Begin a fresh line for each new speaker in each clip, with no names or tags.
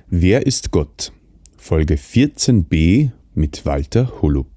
Wer ist Gott? Folge 14b mit Walter Holub.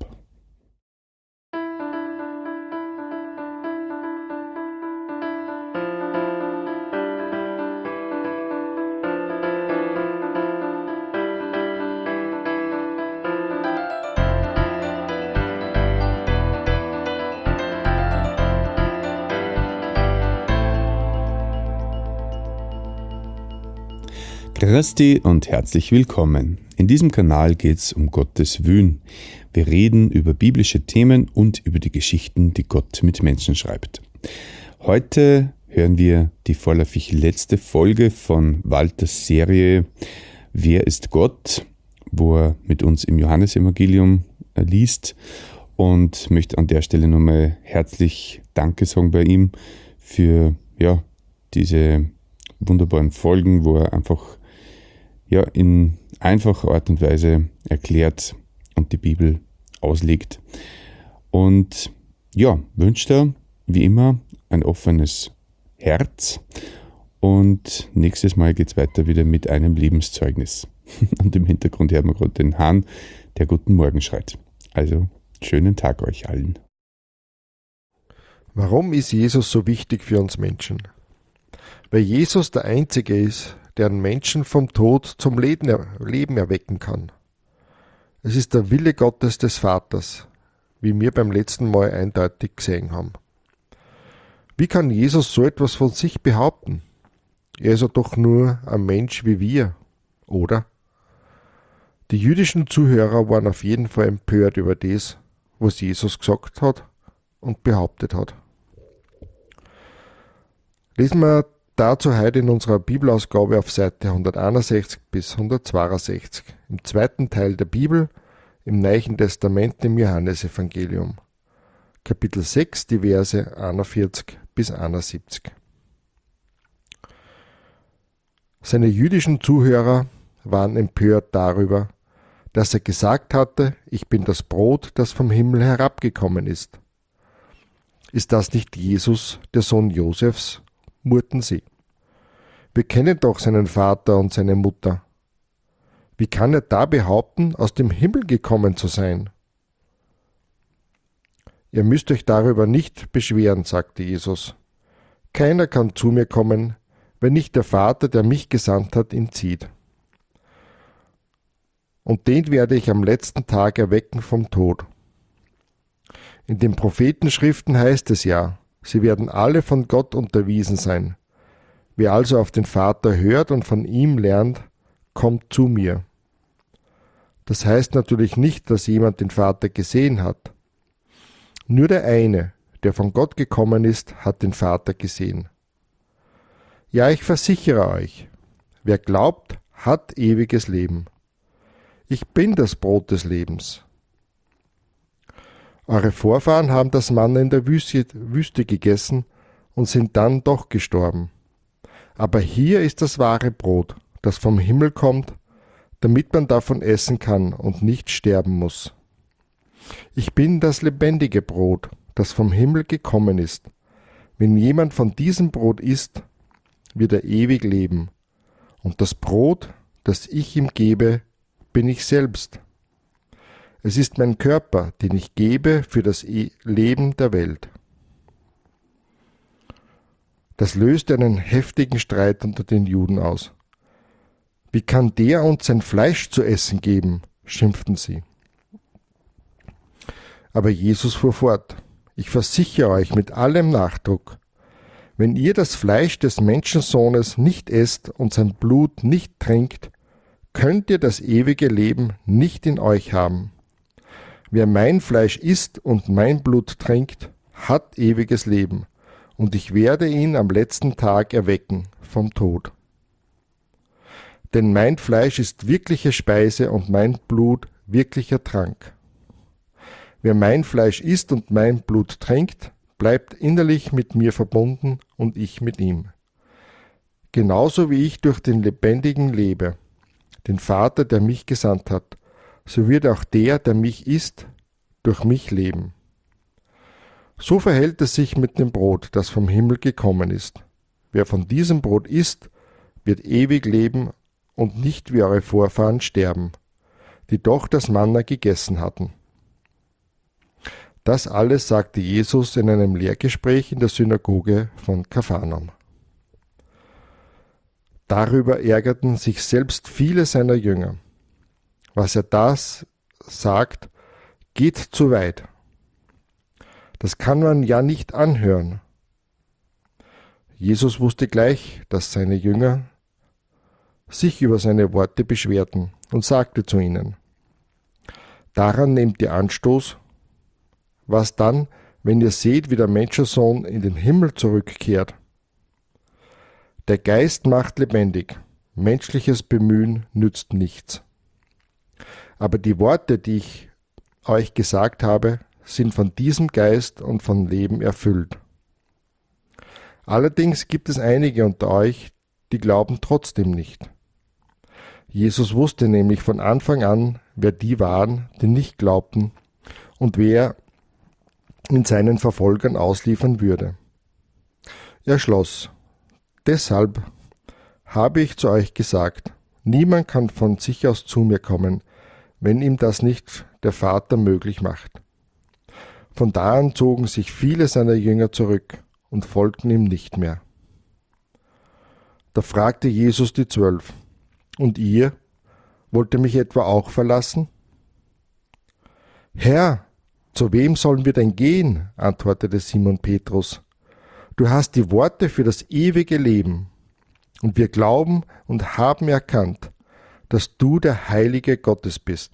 Christi und herzlich willkommen. In diesem Kanal geht es um Gottes Willen. Wir reden über biblische Themen und über die Geschichten, die Gott mit Menschen schreibt. Heute hören wir die vorläufig letzte Folge von Walters Serie Wer ist Gott?, wo er mit uns im Johannesevangelium liest, und möchte an der Stelle nochmal herzlich Danke sagen bei ihm für diese wunderbaren Folgen, wo er einfach in einfacher Art und Weise erklärt und die Bibel auslegt. Und wünscht er wie immer ein offenes Herz. Und nächstes Mal geht es weiter wieder mit einem Lebenszeugnis. Und im Hintergrund hören wir gerade den Hahn, der guten Morgen schreit. Also schönen Tag euch allen.
Warum ist Jesus so wichtig für uns Menschen? Weil Jesus der Einzige ist, der einen Menschen vom Tod zum Leben erwecken kann. Es ist der Wille Gottes des Vaters, wie wir beim letzten Mal eindeutig gesehen haben. Wie kann Jesus so etwas von sich behaupten? Er ist ja doch nur ein Mensch wie wir, oder? Die jüdischen Zuhörer waren auf jeden Fall empört über das, was Jesus gesagt hat und behauptet hat. Lesen wir dazu heute in unserer Bibelausgabe auf Seite 161 bis 162, im zweiten Teil der Bibel, im Neuen Testament, im Johannesevangelium, Kapitel 6, die Verse 41 bis 71. Seine jüdischen Zuhörer waren empört darüber, dass er gesagt hatte, ich bin das Brot, das vom Himmel herabgekommen ist. Ist das nicht Jesus, der Sohn Josefs? Murrten sie. Wir kennen doch seinen Vater und seine Mutter. Wie kann er da behaupten, aus dem Himmel gekommen zu sein? Ihr müsst euch darüber nicht beschweren, sagte Jesus. Keiner kann zu mir kommen, wenn nicht der Vater, der mich gesandt hat, ihn zieht. Und den werde ich am letzten Tag erwecken vom Tod. In den Prophetenschriften heißt es ja, sie werden alle von Gott unterwiesen sein. Wer also auf den Vater hört und von ihm lernt, kommt zu mir. Das heißt natürlich nicht, dass jemand den Vater gesehen hat. Nur der eine, der von Gott gekommen ist, hat den Vater gesehen. Ja, ich versichere euch, wer glaubt, hat ewiges Leben. Ich bin das Brot des Lebens. Eure Vorfahren haben das Manna in der Wüste gegessen und sind dann doch gestorben. Aber hier ist das wahre Brot, das vom Himmel kommt, damit man davon essen kann und nicht sterben muss. Ich bin das lebendige Brot, das vom Himmel gekommen ist. Wenn jemand von diesem Brot isst, wird er ewig leben. Und das Brot, das ich ihm gebe, bin ich selbst. Es ist mein Körper, den ich gebe für das Leben der Welt. Das löste einen heftigen Streit unter den Juden aus. Wie kann der uns sein Fleisch zu essen geben? Schimpften sie. Aber Jesus fuhr fort. Ich versichere euch mit allem Nachdruck, wenn ihr das Fleisch des Menschensohnes nicht esst und sein Blut nicht trinkt, könnt ihr das ewige Leben nicht in euch haben. Wer mein Fleisch isst und mein Blut trinkt, hat ewiges Leben, und ich werde ihn am letzten Tag erwecken vom Tod. Denn mein Fleisch ist wirkliche Speise und mein Blut wirklicher Trank. Wer mein Fleisch isst und mein Blut trinkt, bleibt innerlich mit mir verbunden und ich mit ihm. Genauso wie ich durch den Lebendigen lebe, den Vater, der mich gesandt hat, so wird auch der mich isst, durch mich leben. So verhält es sich mit dem Brot, das vom Himmel gekommen ist. Wer von diesem Brot isst, wird ewig leben, und nicht wie eure Vorfahren sterben, die doch das Manna gegessen hatten. Das alles sagte Jesus in einem Lehrgespräch in der Synagoge von Kapharnaum. Darüber ärgerten sich selbst viele seiner Jünger. Was er da sagt, geht zu weit. Das kann man ja nicht anhören. Jesus wusste gleich, dass seine Jünger sich über seine Worte beschwerten und sagte zu ihnen: Daran nehmt ihr Anstoß. Was dann, wenn ihr seht, wie der Menschensohn in den Himmel zurückkehrt? Der Geist macht lebendig, menschliches Bemühen nützt nichts. Aber die Worte, die ich euch gesagt habe, sind von diesem Geist und von Leben erfüllt. Allerdings gibt es einige unter euch, die glauben trotzdem nicht. Jesus wusste nämlich von Anfang an, wer die waren, die nicht glaubten und wer ihn seinen Verfolgern ausliefern würde. Er schloss: Deshalb habe ich zu euch gesagt, niemand kann von sich aus zu mir kommen, wenn ihm das nicht der Vater möglich macht. Von da an zogen sich viele seiner Jünger zurück und folgten ihm nicht mehr. Da fragte Jesus die 12: Und ihr, wollt ihr mich etwa auch verlassen? Herr, zu wem sollen wir denn gehen? Antwortete Simon Petrus. Du hast die Worte für das ewige Leben. Und wir glauben und haben erkannt, dass du der Heilige Gottes bist.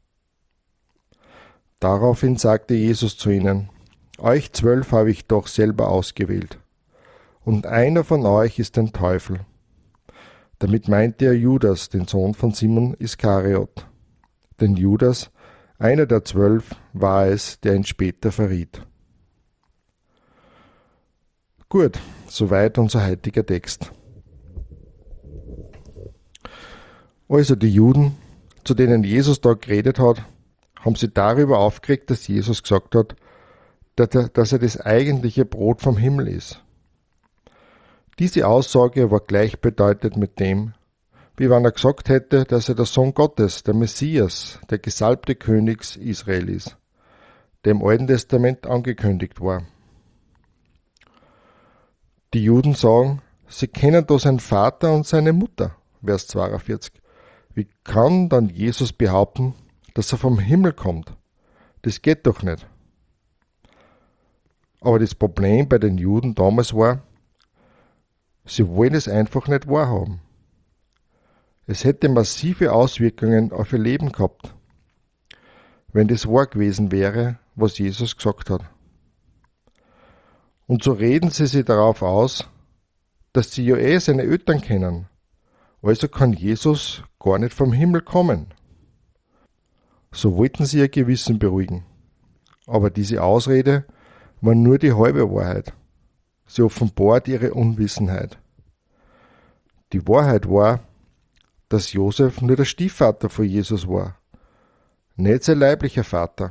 Daraufhin sagte Jesus zu ihnen: Euch 12 habe ich doch selber ausgewählt. Und einer von euch ist ein Teufel. Damit meinte er Judas, den Sohn von Simon Iskariot. Denn Judas, einer der 12, war es, der ihn später verriet. Gut, soweit unser heutiger Text. Also die Juden, zu denen Jesus da geredet hat, haben sich darüber aufgeregt, dass Jesus gesagt hat, dass er das eigentliche Brot vom Himmel ist. Diese Aussage war gleichbedeutend mit dem, wie wenn er gesagt hätte, dass er der Sohn Gottes, der Messias, der gesalbte König Israel ist, der im Alten Testament angekündigt war. Die Juden sagen, sie kennen da seinen Vater und seine Mutter, Vers 42. Wie kann dann Jesus behaupten, dass er vom Himmel kommt? Das geht doch nicht. Aber das Problem bei den Juden damals war, sie wollen es einfach nicht wahrhaben. Es hätte massive Auswirkungen auf ihr Leben gehabt, wenn das wahr gewesen wäre, was Jesus gesagt hat. Und so reden sie sich darauf aus, dass sie ja seine Eltern kennen. Also kann Jesus gar nicht vom Himmel kommen. So wollten sie ihr Gewissen beruhigen. Aber diese Ausrede war nur die halbe Wahrheit. Sie offenbart ihre Unwissenheit. Die Wahrheit war, dass Josef nur der Stiefvater von Jesus war, nicht sein leiblicher Vater.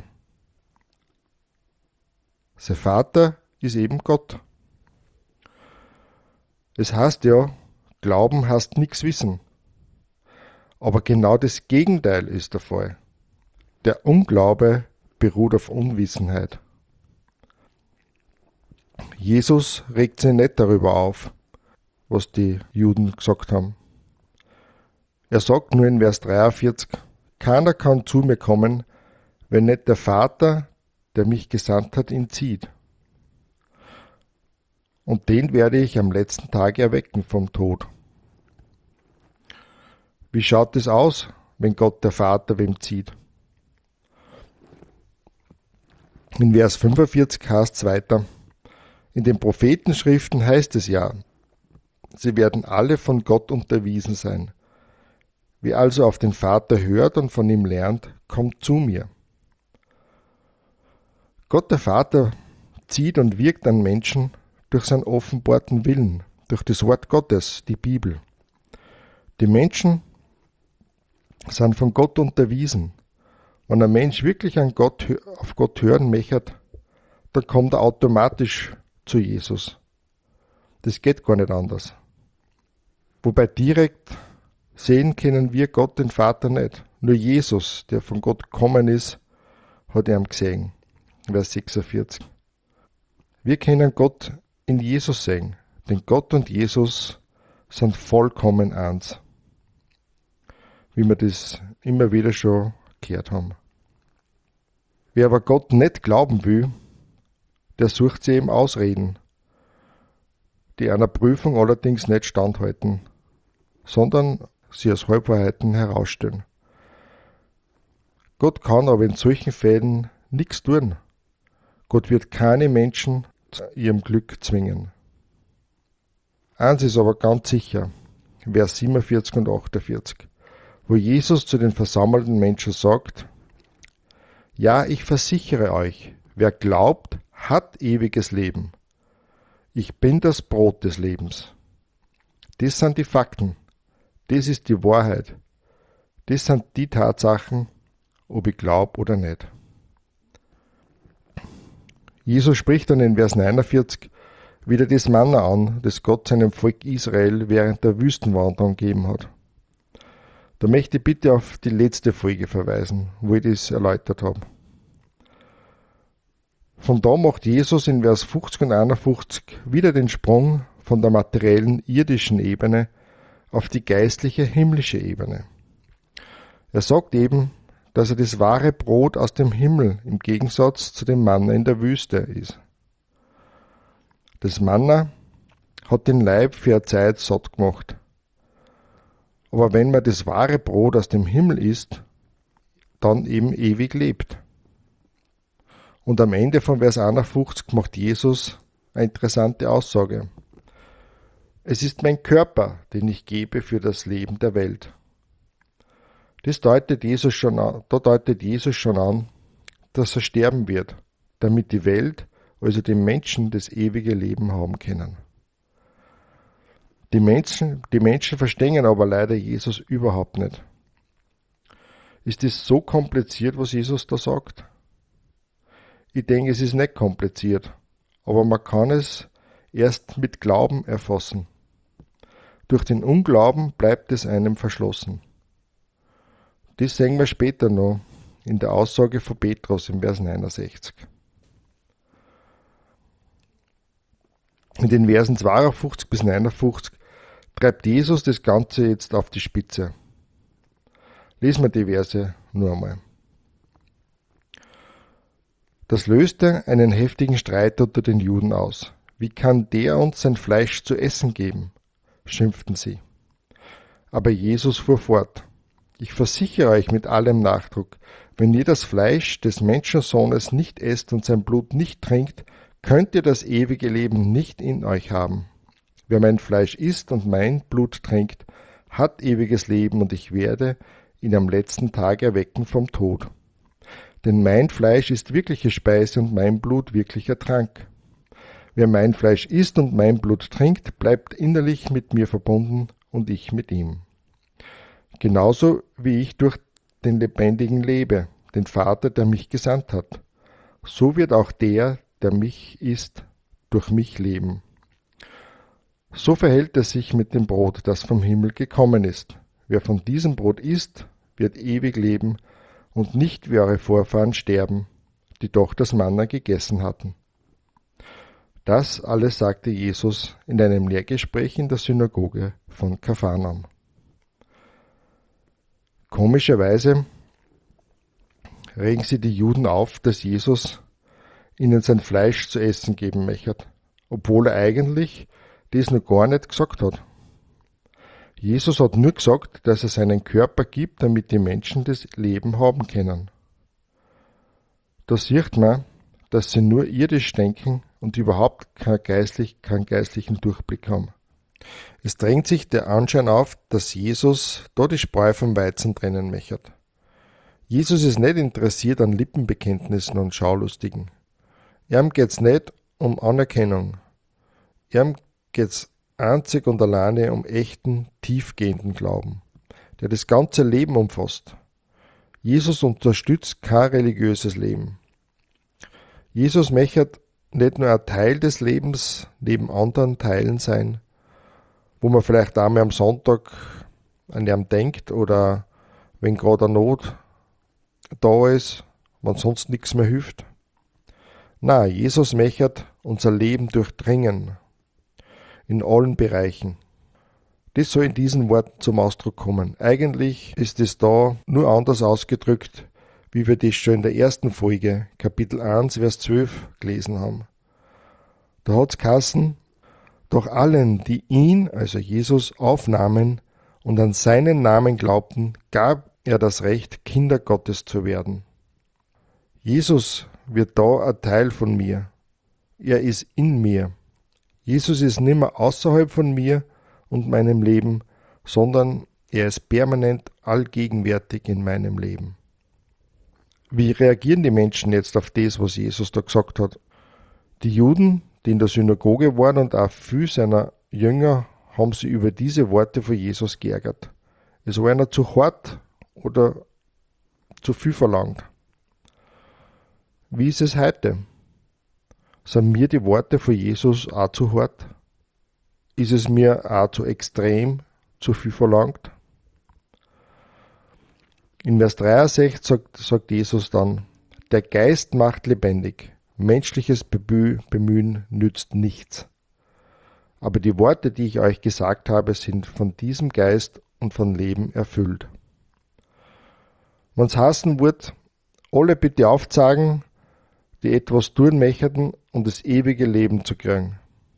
Sein Vater ist eben Gott. Es heißt ja, Glauben heißt nichts wissen. Aber genau das Gegenteil ist der Fall. Der Unglaube beruht auf Unwissenheit. Jesus regt sich nicht darüber auf, was die Juden gesagt haben. Er sagt nur in Vers 43, keiner kann zu mir kommen, wenn nicht der Vater, der mich gesandt hat, ihn zieht. Und den werde ich am letzten Tag erwecken vom Tod. Wie schaut es aus, wenn Gott der Vater wem zieht? In Vers 45 heißt es weiter, in den Prophetenschriften heißt es ja, sie werden alle von Gott unterwiesen sein. Wer also auf den Vater hört und von ihm lernt, kommt zu mir. Gott der Vater zieht und wirkt an Menschen durch seinen offenbarten Willen, durch das Wort Gottes, die Bibel. Die Menschen sind von Gott unterwiesen. Wenn ein Mensch wirklich auf Gott hören möchte, dann kommt er automatisch zu Jesus. Das geht gar nicht anders. Wobei direkt Sehen können wir Gott, den Vater, nicht. Nur Jesus, der von Gott gekommen ist, hat ihn gesehen. Vers 46. Wir können Gott in Jesus sehen, denn Gott und Jesus sind vollkommen eins. Wie wir das immer wieder schon gehört haben. Wer aber Gott nicht glauben will, der sucht sich eben Ausreden, die einer Prüfung allerdings nicht standhalten, sondern sie als Halbwahrheiten herausstellen. Gott kann aber in solchen Fällen nichts tun. Gott wird keine Menschen zu ihrem Glück zwingen. Eins ist aber ganz sicher, Vers 47 und 48, wo Jesus zu den versammelten Menschen sagt, ja, ich versichere euch, wer glaubt, hat ewiges Leben. Ich bin das Brot des Lebens. Das sind die Fakten. Das ist die Wahrheit. Das sind die Tatsachen, ob ich glaube oder nicht. Jesus spricht dann in Vers 49 wieder das Manna an, das Gott seinem Volk Israel während der Wüstenwanderung gegeben hat. Da möchte ich bitte auf die letzte Folge verweisen, wo ich das erläutert habe. Von da macht Jesus in Vers 50 und 51 wieder den Sprung von der materiellen irdischen Ebene auf die geistliche himmlische Ebene. Er sagt eben, dass er das wahre Brot aus dem Himmel im Gegensatz zu dem Manna in der Wüste ist. Das Manna hat den Leib für eine Zeit satt gemacht. Aber wenn man das wahre Brot aus dem Himmel isst, dann eben ewig lebt. Und am Ende von Vers 51 macht Jesus eine interessante Aussage. Es ist mein Körper, den ich gebe für das Leben der Welt. Da deutet Jesus schon an, dass er sterben wird, damit die Welt, also die Menschen, das ewige Leben haben können. Die Menschen verstehen aber leider Jesus überhaupt nicht. Ist es so kompliziert, was Jesus da sagt? Ich denke, es ist nicht kompliziert, aber man kann es erst mit Glauben erfassen. Durch den Unglauben bleibt es einem verschlossen. Das sehen wir später noch in der Aussage von Petrus im Vers 69. In den Versen 52 bis 59 treibt Jesus das Ganze jetzt auf die Spitze. Lesen wir die Verse nur einmal. Das löste einen heftigen Streit unter den Juden aus. Wie kann der uns sein Fleisch zu essen geben? Schimpften sie. Aber Jesus fuhr fort. Ich versichere euch mit allem Nachdruck, wenn ihr das Fleisch des Menschensohnes nicht esst und sein Blut nicht trinkt, könnt ihr das ewige Leben nicht in euch haben. Wer mein Fleisch isst und mein Blut trinkt, hat ewiges Leben und ich werde ihn am letzten Tag erwecken vom Tod. Denn mein Fleisch ist wirkliche Speise und mein Blut wirklicher Trank. Wer mein Fleisch isst und mein Blut trinkt, bleibt innerlich mit mir verbunden und ich mit ihm. Genauso wie ich durch den Lebendigen lebe, den Vater, der mich gesandt hat. So wird auch der mich isst, durch mich leben. So verhält es sich mit dem Brot, das vom Himmel gekommen ist. Wer von diesem Brot isst, wird ewig leben und nicht wie eure Vorfahren sterben, die doch das Manna gegessen hatten. Das alles sagte Jesus in einem Lehrgespräch in der Synagoge von Kapharnaum. Komischerweise regen sie die Juden auf, dass Jesus ihnen sein Fleisch zu essen geben möchte, obwohl er eigentlich das noch gar nicht gesagt hat. Jesus hat nur gesagt, dass er seinen Körper gibt, damit die Menschen das Leben haben können. Da sieht man, dass sie nur irdisch denken und überhaupt keinen geistlichen Durchblick haben. Es drängt sich der Anschein auf, dass Jesus da die Spreu vom Weizen trennen möchte. Jesus ist nicht interessiert an Lippenbekenntnissen und Schaulustigen. Ihm geht's nicht um Anerkennung. Ihm geht's einzig und alleine um echten, tiefgehenden Glauben, der das ganze Leben umfasst. Jesus unterstützt kein religiöses Leben. Jesus möchte nicht nur ein Teil des Lebens neben anderen Teilen sein, wo man vielleicht einmal am Sonntag an ihn denkt oder wenn gerade eine Not da ist, wenn sonst nichts mehr hilft. Na, Jesus möchte unser Leben durchdringen, in allen Bereichen. Das soll in diesen Worten zum Ausdruck kommen. Eigentlich ist es da nur anders ausgedrückt, wie wir das schon in der ersten Folge, Kapitel 1, Vers 12 gelesen haben. Da hat es geheißen, doch allen, die ihn, also Jesus, aufnahmen und an seinen Namen glaubten, gab er das Recht, Kinder Gottes zu werden. Jesus wird da ein Teil von mir. Er ist in mir. Jesus ist nicht mehr außerhalb von mir und meinem Leben, sondern er ist permanent allgegenwärtig in meinem Leben. Wie reagieren die Menschen jetzt auf das, was Jesus da gesagt hat? Die Juden, die in der Synagoge waren und auch viele seiner Jünger, haben sich über diese Worte von Jesus geärgert. Es war ihnen zu hart oder zu viel verlangt. Wie ist es heute? Sind mir die Worte von Jesus auch zu hart? Ist es mir auch zu extrem, zu viel verlangt? In Vers 63 sagt Jesus dann, der Geist macht lebendig, menschliches Bemühen nützt nichts. Aber die Worte, die ich euch gesagt habe, sind von diesem Geist und von Leben erfüllt. Wenn es heißen wird, alle bitte aufzeigen, die etwas tun möchten, um das ewige Leben zu kriegen.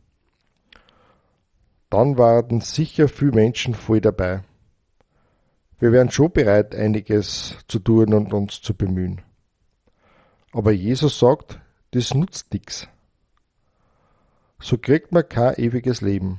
Dann waren sicher viele Menschen voll dabei. Wir wären schon bereit, einiges zu tun und uns zu bemühen. Aber Jesus sagt, das nutzt nichts. So kriegt man kein ewiges Leben.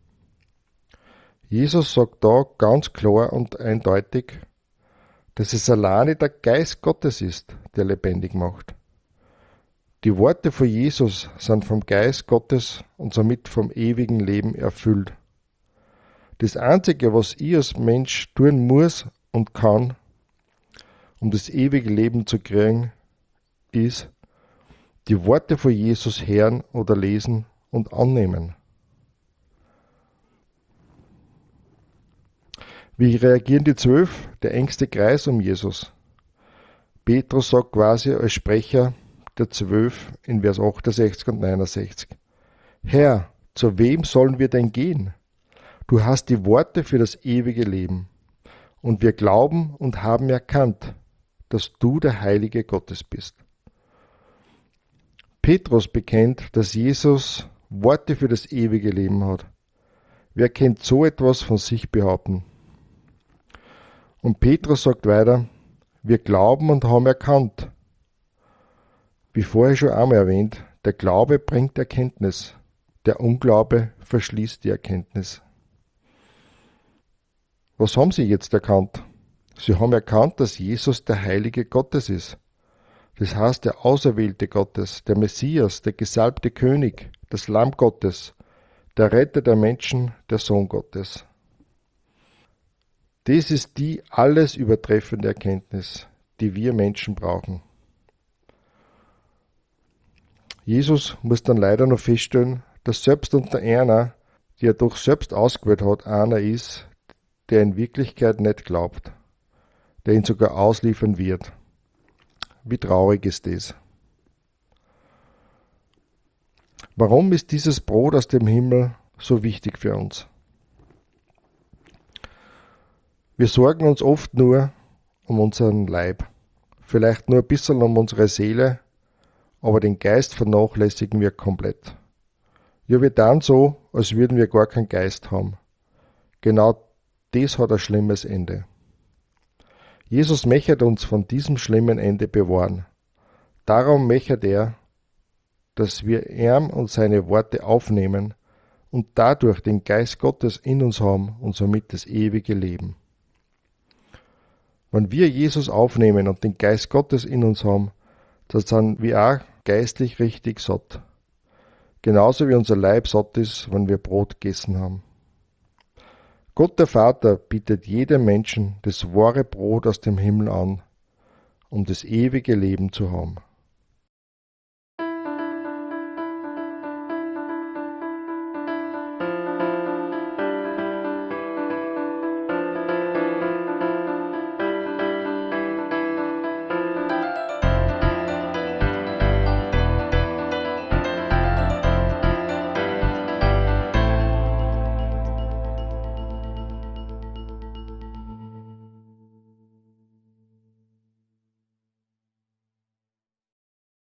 Jesus sagt da ganz klar und eindeutig, dass es alleine der Geist Gottes ist, der lebendig macht. Die Worte von Jesus sind vom Geist Gottes und somit vom ewigen Leben erfüllt. Das Einzige, was ich als Mensch tun muss und kann, um das ewige Leben zu kriegen, ist, die Worte von Jesus hören oder lesen und annehmen. Wie reagieren die 12, der engste Kreis um Jesus? Petrus sagt quasi als Sprecher der 12 in Vers 68 und 69. Herr, zu wem sollen wir denn gehen? Du hast die Worte für das ewige Leben. Und wir glauben und haben erkannt, dass du der Heilige Gottes bist. Petrus bekennt, dass Jesus Worte für das ewige Leben hat. Wer kennt so etwas von sich behaupten? Und Petrus sagt weiter, wir glauben und haben erkannt. Wie vorher schon einmal erwähnt, der Glaube bringt Erkenntnis, der Unglaube verschließt die Erkenntnis. Was haben sie jetzt erkannt? Sie haben erkannt, dass Jesus der Heilige Gottes ist. Das heißt, der Auserwählte Gottes, der Messias, der gesalbte König, das Lamm Gottes, der Retter der Menschen, der Sohn Gottes. Das ist die alles übertreffende Erkenntnis, die wir Menschen brauchen. Jesus muss dann leider noch feststellen, dass selbst unter einer, die er doch selbst ausgewählt hat, einer ist, der in Wirklichkeit nicht glaubt, der ihn sogar ausliefern wird. Wie traurig ist das? Warum ist dieses Brot aus dem Himmel so wichtig für uns? Wir sorgen uns oft nur um unseren Leib, vielleicht nur ein bisschen um unsere Seele, aber den Geist vernachlässigen wir komplett. Ja, wir tun so, als würden wir gar keinen Geist haben. Genau das hat ein schlimmes Ende. Jesus möchte uns von diesem schlimmen Ende bewahren. Darum möchte er, dass wir ihn und seine Worte aufnehmen und dadurch den Geist Gottes in uns haben und somit das ewige Leben. Wenn wir Jesus aufnehmen und den Geist Gottes in uns haben, dann sind wir auch geistlich richtig satt. Genauso wie unser Leib satt ist, wenn wir Brot gegessen haben. Gott der Vater bietet jedem Menschen das wahre Brot aus dem Himmel an, um das ewige Leben zu haben.